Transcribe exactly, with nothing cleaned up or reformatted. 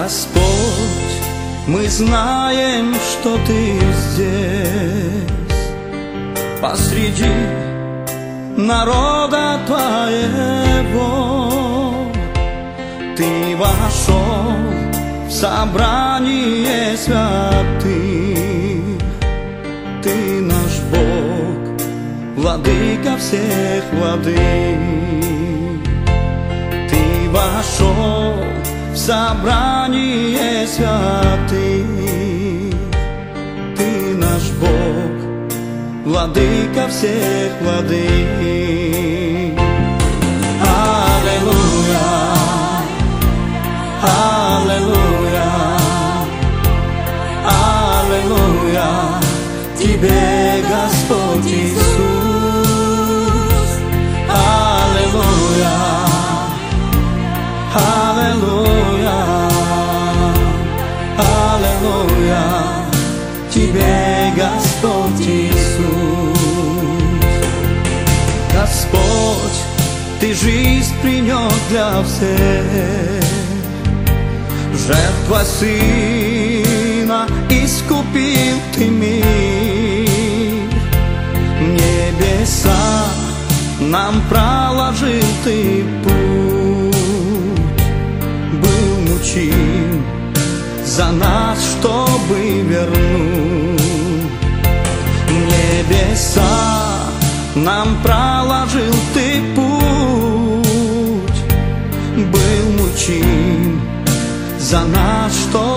Господь, мы знаем, что Ты здесь, посреди народа Твоего. Ты вошел в собрание святых, Ты наш Бог, владыка всех владык. Ты вошел в собрание святых, Ты наш Бог, владыка всех владык. Аллилуйя, аллилуйя, аллилуйя Тебе, Господь Иисус. Аллилуйя, аллилуйя, аллилуйя Тебе, Господь Иисус. Господь, Ты жизнь принес для всех, жертва Сына искупил Ты мир. Небеса нам проложил Ты путь, был мучим за нас, чтобы вернуть. Небеса нам проложил Ты путь, был мучим за нас, чтобы